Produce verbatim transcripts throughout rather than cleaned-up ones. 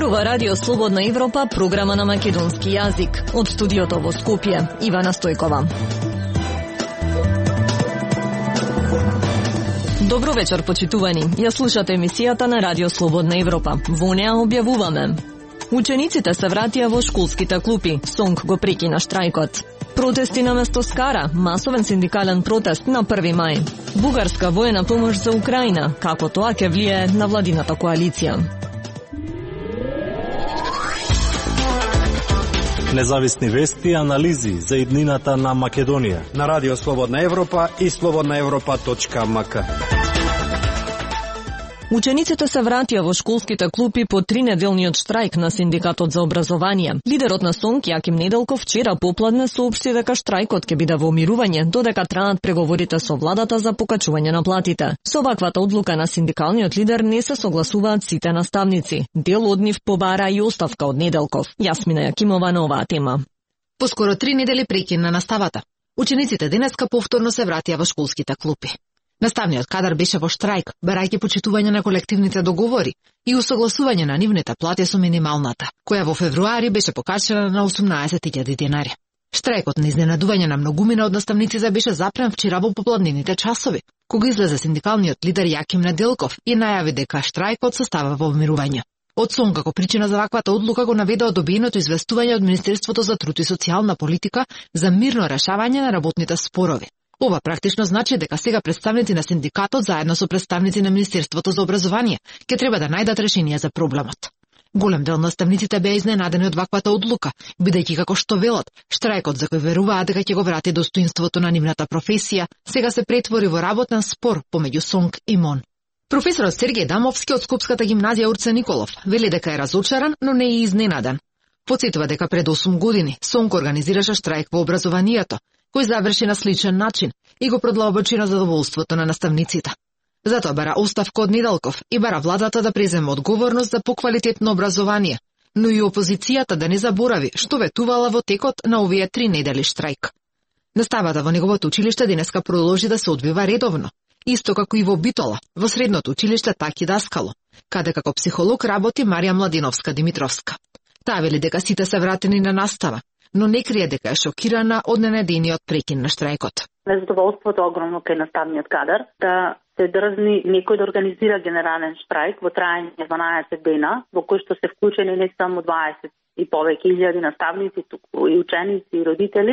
Зборува Радио Слободна Европа, програма на македонски јазик. Од студиото во Скопје, Ивана Стојкова. Добро вечер, почитувани. Ја слушате емисијата на Радио Слободна Европа. Во неа објавуваме: учениците се вратија во школските клупи, Сонг го прекина штрајкот. Протести на место Скара, масовен синдикален протест на први мај. Бугарска воена помош за Украина, како тоа ќе влијае на владината коалиција. Независни вести и анализи за иднината на Македонија на Радио Слободна Европа и слободна европа точка ем ка. Учениците се вратија во школските клупи по тринеделниот штрајк на Синдикатот за образование. Лидерот на Сонг, Јаким Неделков, вчера попладне соопшти дека штрајкот ќе биде во мирување додека траат преговорите со владата за покачување на платите. Со ваквата одлука на синдикалниот лидер не се согласуваат сите наставници. Дел од нив побара и оставка од Неделков. Јасмина Јакимова на оваа тема. По скоро три недели прекина наставата. Учениците денеска повторно се вратија во школските клупи. Наставниот кадар беше во штрајк, барајќи почитување на колективните договори и усогласување на нивните плати со минималната, која во февруари беше покачена на осумнаесет илјади денари. Штрајкот на изненадување на многумина од наставниците беше запрен вчера во попладневните часови, кога излезе синдикалниот лидер Јаким Неделков и најави дека штрајкот се става во мирување. Од Сонг како причина за ваквата одлука го наведоа добиеното известување од Министерството за труд и социјална политика за мирно решавање на работните спорови. Ова практично значи дека сега представници на синдикатот заедно со представници на Министерството за образование ќе треба да најдат решение за проблемот. Голем дел наставниците беа изненадени од ваквата одлука, бидејќи како што велат, штрајкот за кој веруваат дека ќе го врати достоинството на нивната професија, сега се претвори во работен спор помеѓу Сонг и МОН. Професорот Сергеј Дамовски од Скопската гимназија Урце Николов вели дека е разочаран, но не е изненаден. Потсетува дека пред осум години Сонг организираше штрајк во образованието, кој заврши на сличен начин и го продлабочи на задоволството на наставниците. Затоа бара оставка од Неделков и бара владата да преземе одговорност за поквалитетно образование, но и опозицијата да не заборави што ветувала во текот на овие три недели штрајк. Наставата во неговото училиште денеска продолжи да се одвива редовно, исто како и во Битола, во средното училиште Таки Даскало, каде како психолог работи Марија Младиновска Димитровска. Таа вели дека сите се вратени на настава, но не крие дека е шокирана од ненадениот прекин на штрајкот. Незадоволството огромно кај наставниот кадар да се дрзни некој да организира генерален штрајк во траење дванаесет дена, во кој што се вклучени не само дваесет и повеќе илјади наставници, туку и ученици и родители,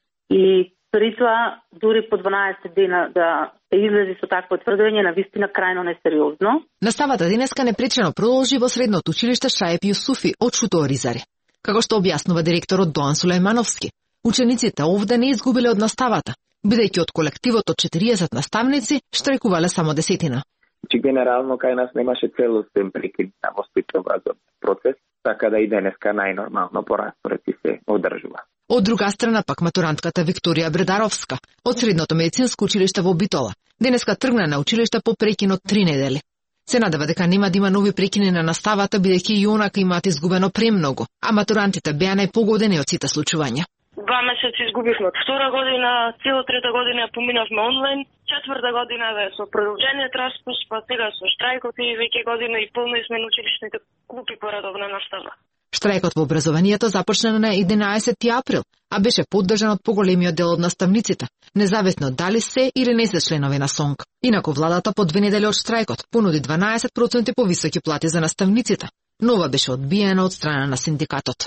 и при тоа дури по дванаесет дена да се излези со такво тврдење на вистина крајно несериозно. Наставата денеска непречено продолжи во средното училиште Шајеп Јусуфи од Шуто Оризаре. Како што објаснува директорот Доан Сулејмановски, учениците овде не изгубиле од наставата, бидејќи од колективот од четириесет наставници штрајкувале само десетина. Че генерално кај нас немаше целостен прекид на воспитно-образовен процес, така да и денеска најнормално по распоред се одржува. Од друга страна пак матурантката Викторија Бредаровска од средното медицинско училиште во Битола денеска тргна на училиште по прекин од три недели. Се надева дека нема да има нови прекини на наставата, бидејќи и онака имаат изгубено премногу, а матурантите беа најпогодени од сите случувања. Два месеци изгубивме од втора година, цела трета година ја поминавме онлайн, четврта година бе со продолжениот распуст, па сега со штрајкот и веќе година и полно сме на училишните клупи по редовна настава. Штрајкот во образованието започна на единаесети април, а беше поддржан од поголемиот дел од наставниците, независно дали се или не се членови на Сонг. Инаку владата по две недели од штрајкот понуди дванаесет проценти повисоки плати за наставниците, но ова беше одбиена од страна на синдикатот.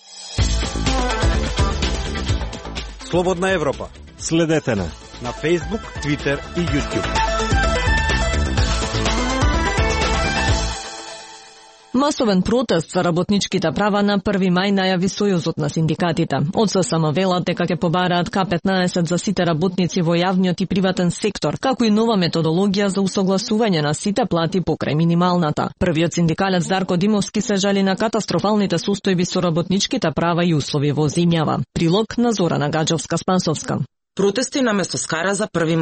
Слободна Европа. Следете на на Facebook, Twitter и YouTube. Масовен протест за работничките права на први мај најави Сојузот на синдикатите. Од ССМ велат дека ќе побараат К петнаесет за сите работници во јавниот и приватен сектор, како и нова методологија за усогласување на сите плати покрај минималната. Првиот синдикалец Дарко Димовски се жали на катастрофалните состојби со работничките права и услови во земјава. Прилог на Зорана Гаджовска-Спасовска. Протести на место Скара за први мај.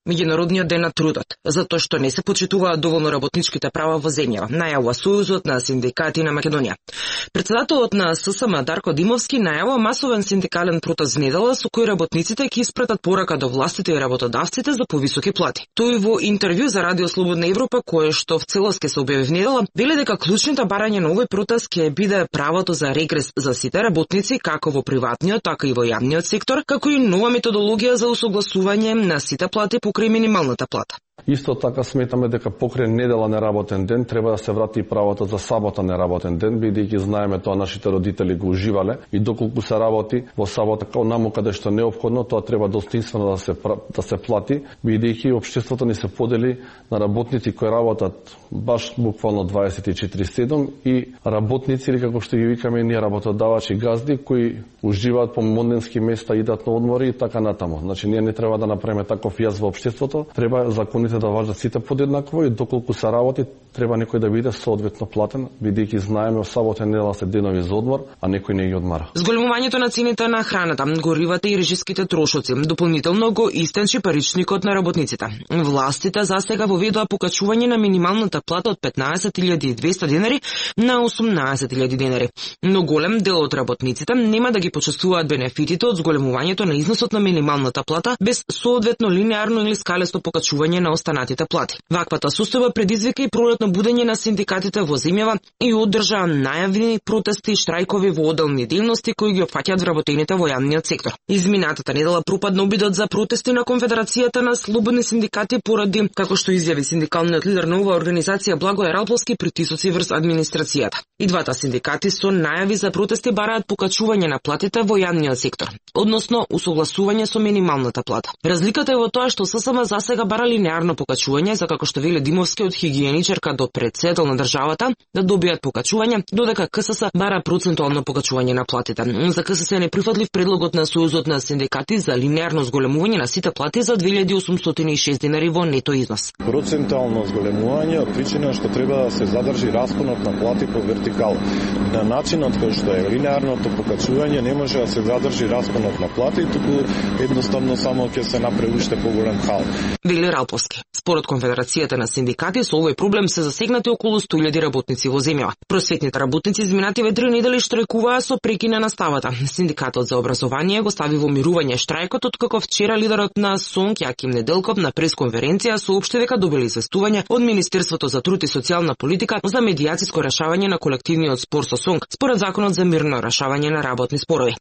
Меѓународниот ден на трудот, затоа што не се почитуваат доволно работничките права во земјава, најавува Сојузот на синдикати на Македонија. Председателот на ССМ Дарко Димовски најавува масовен синдикален протест недела со кој работниците ќе испратат порака до властите и работодавците за повисоки плати. Тој во интервју за Радио Слободна Европа, кое што в целост ќе се објави в недела, вели дека клучните барања на овој протест ќе биде правото за регрес за сите работници, како во приватниот, така и во јавниот сектор, како и нова методологија за усогласување на сите плати покрај минималната плата. Исто така сметаме дека покрај недела неработен ден треба да се врати и правото за сабота неработен ден, бидејќи знаеме тоа нашите родители го уживале и доколку се работи во сабота онаму каде што е неопходно, тоа треба достоинствено да се да се плати, бидејќи општеството ни се подели на работници кои работат баш буквално дваесет и четири седум и работници или како што ги викаме ние работодавачи газди кои уживаат по модненски места, идат на одмори и така натаму. Значи ние не треба да направиме таков јаз во општеството, треба законите да важат сите подеднакво и доколку се работи треба некој да биде соодветно платен, бидејќи знаеме сабота и недела се денови за одмор, а некој не ги одмара. Зголемувањето на цените на храната, горивата и режиските трошоци дополнително го истенчи паричникот на работниците. Властите засега воведоа покачување на минималната плата од петнаесет илјади и двесте денари на осумнаесет илјади денари. Но голем дел од работниците нема да ги почувствуваат бенефитите од зголемувањето на износот на минималната плата без соодветно линеарно или скалесто покачување на останатите плати. Ваквата состојба предизвика и пролетно будење на синдикатите во земјава и одржа најавени протести и штрајкови во одделни дејности кои ги опфаќаат вработените во јавниот сектор. Изминатата недела пропадна обидот за протести на Конфедерацијата на слободни синдикати поради, како што изјави синдикалниот лидер на оваа организација Благој Ралповски, притисоци врз администрацијата. И двата синдикати со најави за протести бараат покачување на платите во јавниот сектор, односно усогласување со минималната плата. Разликата е во тоа што ССМ засега бара линеарно покачување, за како што вели Димовски од хигиеничарка до председател на државата да добијат покачување, додека КСС бара процентуално покачување на платите. За КСС е неприфатлив предлогот на Сојузот на синдикати за линеарно зголемување на сите плати за две илјади осумстотини и шест денари во нето износ. Процентуално зголемување од причина што треба да се задржи распонот на плати по вертикала. На начинот кој што е линеарното покачување не може да се задржи распонот на плати, туку едноставно само ќе се направи уште поголем хал. Вели Ралповски. Според Конфедерацијата на синдикати со овој проблем се засегнати околу сто илјади работници во земјава. Просветните работници изминативе три недели штрajкуваа со прекина на ставата. Синдикатот за образование го стави во мирување штрајкот, откако вчера лидерот на СОНК Јаким Неделков на пресконференција соопшти дека добили известување од Министерството за труд и социјална политика за медијациско решавање на колективниот спор со СОНК, според Законот за мирно решавање на работни спорови.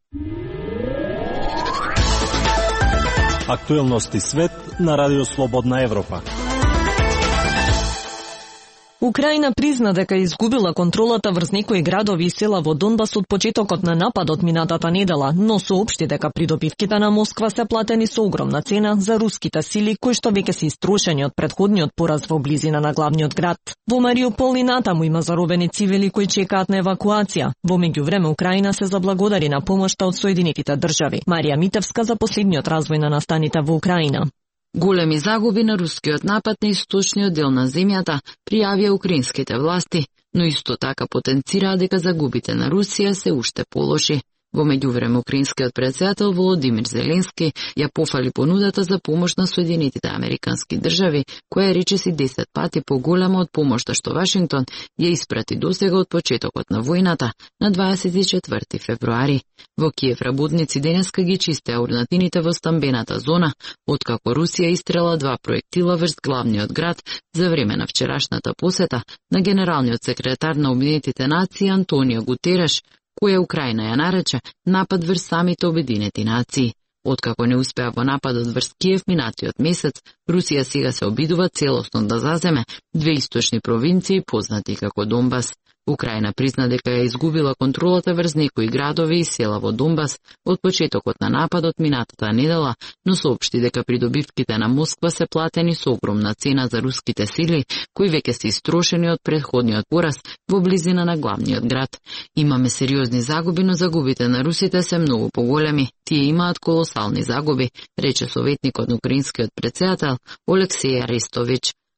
Актуелности свет на Радио Слободна Европа. Украина призна дека изгубила контролата врз некои градови и села во Донбас од почетокот на нападот минатата недела, но соопшти дека придобивките на Москва се платени со огромна цена за руските сили кои што веќе се истрошени од претходниот пораз во близина на главниот град. Во Мариупол и натаму има заробени цивили кои чекаат на евакуација. Во меѓувреме Украина се заблагодари на помошта од Соединетите држави. Марија Митевска за последниот развој на настаните во Украина. Големи загуби на рускиот напад на источниот дел на земјата пријавија украинските власти, но исто така потенцираа дека загубите на Русија се уште полоши. Во меѓувреме украинскиот председател Володимир Зеленски ја пофали понудата за помош на Соединетите американски држави, која речиси десет пати поголема од помошта што Вашингтон ја испрати досега од почетокот на војната на дваесет и четврти февруари. Во Киев работници денеска ги чистеа урнатините во стамбената зона, откако Русија истрела два проектила врз главниот град за време на вчерашната посета на генералниот секретар на Обединетите нации Антонио Гутереш, која Украина ја нарече напад врз самите Обединети нации. Откако не успеа во нападот врз Киев минатиот месец, Русија сега се обидува целосно да заземе две источни провинции познати како Донбас. Украина призна дека ја изгубила контролата врз некои градови и села во Донбас од почетокот на нападот минатата недела, но соопшти дека придобивките на Москва се платени со огромна цена за руските сили, кои веќе се истрошени од претходниот пораз во близина на главниот град. Имаме сериозни загуби, но загубите на русите се многу поголеми. Тие имаат колосални загуби, рече советникот на украинскиот председател Олексеј Арестович.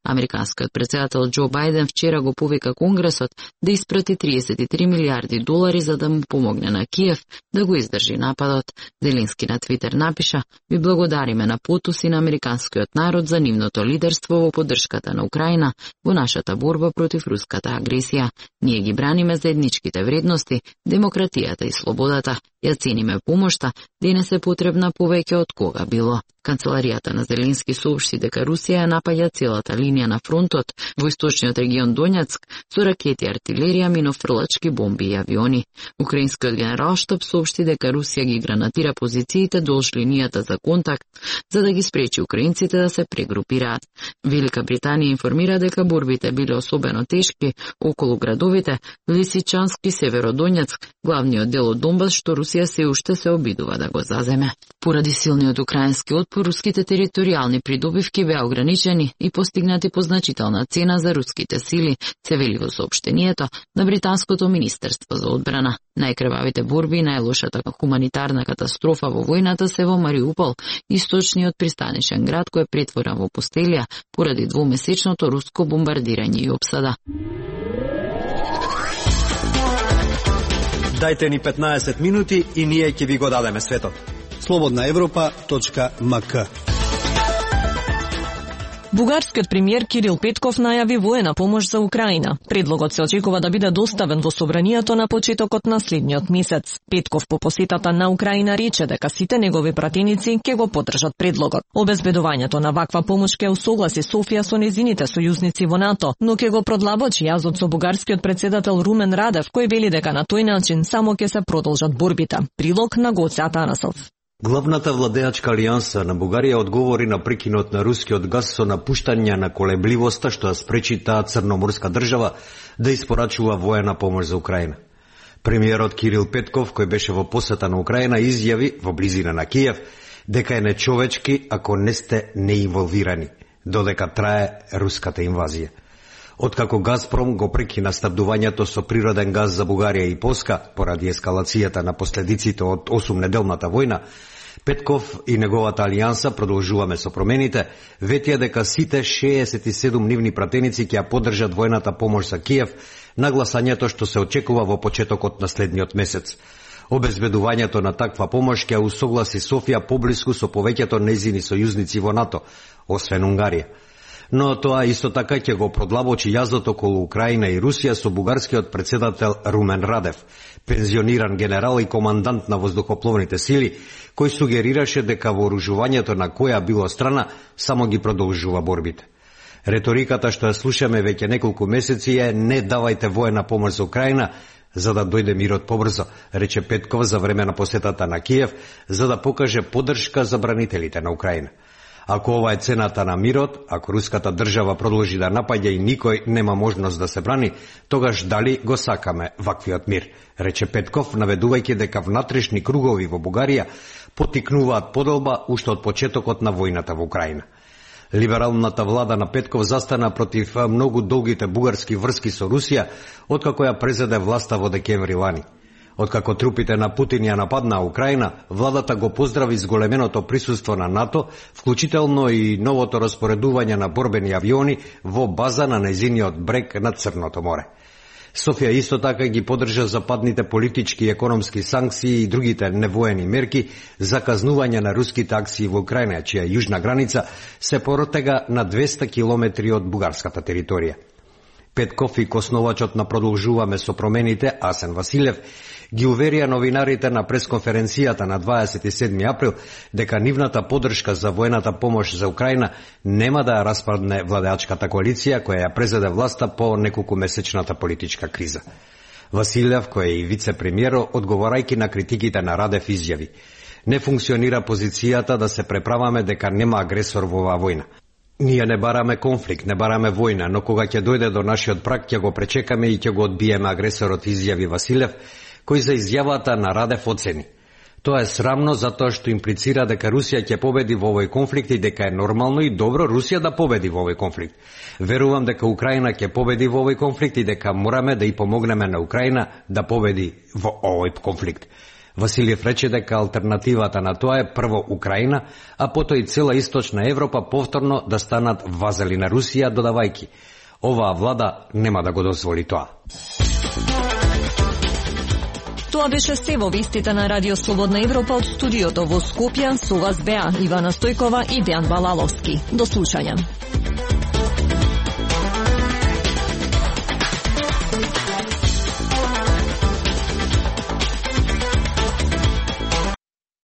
Американскиот председател Џо Бајден вчера го повика Конгресот да испрати триесет и три милијарди долари за да му помогне на Киев да го издржи нападот. Зеленски на Твитер напиша: "Ви благодариме на потуси на американскиот народ за нивното лидерство во поддршката на Украина во нашата борба против руската агресија. Ние ги браниме заедничките вредности, демократијата и слободата. Ја цениме помошта, денес е потребна повеќе од кога било." Канцеларијата на Зеленски соопшти дека Русија ја напаѓа целата линија на фронтот во источниот регион Доњацк со ракети, артилерија, минофрлачки бомби и авиони. Украинскиот генералштаб соопшти дека Русија ги гранатира позициите долж линијата за контакт за да ги спречи украинците да се прегрупираат. Велика Британија информира дека борбите биле особено тешки околу градовите Лисичанск и Северодонјацк, главниот дел од Донбас што Русија се уште се обидува да го заземе. Поради силниот украински отпор, руските територијални придобивки беа ограничени и постигнати по значителна цена за руските сили, се вели во соопштението на Британското министерство за одбрана. Најкрвавите борби и најлошата хуманитарна катастрофа во војната се во Мариупол, источниот пристанишен град кој е претворен во пустелја поради двумесечното руско бомбардирање и опсада. Дајте ни петнаесет минути и ние ќе ви го дадеме светот. слободна европа точка ем ка. Бугарскиот премиер Кирил Петков најави воена помош за Украина. Предлогот се очекува да биде доставен во собранието на почетокот на следниот месец. Петков по посетата на Украина рече дека сите негови пратеници ќе го поддржат предлогот. Обезбедувањето на ваква помош ќе усогласи Софија со незините сојузници во НАТО, но ќе го продлабочи јазот со бугарскиот председател Румен Радев, кој вели дека на тој начин само ќе се продолжат борбите. Прилог на Гоце Атанасов. Главната владеачка алијанса на Бугарија одговори на прекинот на рускиот газ со напуштање на колебливоста што ја спречи таа црноморска држава да испорачува воена помош за Украина. Премиерот Кирил Петков, кој беше во посета на Украина, изјави во близина на Киев дека е нечовечки ако не сте неинволвирани, додека трае руската инвазија. Откако Газпром го прекина снабдувањето со природен газ за Бугарија и Полска поради ескалацијата на последиците од осумнеделната војна, Петков и неговата алијанса, продолжуваме со промените, ветија дека сите шеесет и седум нивни пратеници ќе ја поддржат војната помош за Киев на гласањето што се очекува во почетокот на следниот месец. Обезбедувањето на таква помош ќе усогласи Софија поблиску со повеќето нејзини сојузници во НАТО, освен Унгарија. Но тоа исто така ќе го продлабочи јазот околу Украина и Русија со бугарскиот председател Румен Радев, пензиониран генерал и командант на воздухопловните сили, кој сугерираше дека вооружувањето на која било страна само ги продолжува борбите. Реториката што ја слушаме веќе неколку месеци е: не давајте воена помош за Украина, за да дојде мирот побрзо, рече Петков за време на посетата на Киев, за да покаже поддршка за бранителите на Украина. Ако ова е цената на мирот, ако руската држава продолжи да напаѓа и никој нема можност да се брани, тогаш дали го сакаме ваквиот мир, рече Петков, наведувајќи дека внатрешни кругови во Бугарија потикнуваат поделба уште од почетокот на војната во Украина. Либералната влада на Петков застана против многу долгите бугарски врски со Русија, откако ја презеде власта во декември лани. Откако трупите на Путин ја нападнаа Украина, владата го поздрави зголеменото присуство на НАТО, вклучително и новото распоредување на борбени авиони во база на нејзиниот брег на Црното море. Софија исто така ги поддржа западните политички и економски санкции и другите невоени мерки за казнување на руските акции во Украина, чија јужна граница се протега на двесте километри од бугарската територија. Петков и косновачот на продолжуваме со промените, Асен Василев, ги уверија новинарите на пресконференцијата на дваесет и седми април дека нивната поддршка за воената помош за Украина нема да ја распадне владеачката коалиција која ја презеде власта по неколкумесечната политичка криза. Василев, кој е и вице-премиер, одговорајќи на критиките на Радев, изјави: не функционира позицијата да се преправаме дека нема агресор во оваа војна. Ние не бараме конфликт, не бараме војна, но кога ќе дојде до нашиот праг, ќе го пречекаме и ќе го одбиеме агресорот, изјави Василев, кој за изјавата на Радев оцени: тоа е срамно затоа што имплицира дека Русија ќе победи во овој конфликт и дека е нормално и добро Русија да победи во овој конфликт. Верувам дека Украина ќе победи во овој конфликт и дека мораме да и помогнеме на Украина да победи во овој конфликт. Василиев рече дека алтернативата на тоа е прво Украина, а потоа и цела Источна Европа повторно да станат вазали на Русија, додавајќи: оваа влада нема да го дозволи тоа. Тоа беше се во вестите на Радио Слободна Европа од студиото во Скопје. Со вас беа Ивана Стојкова и Дејан Балаловски. До слушање.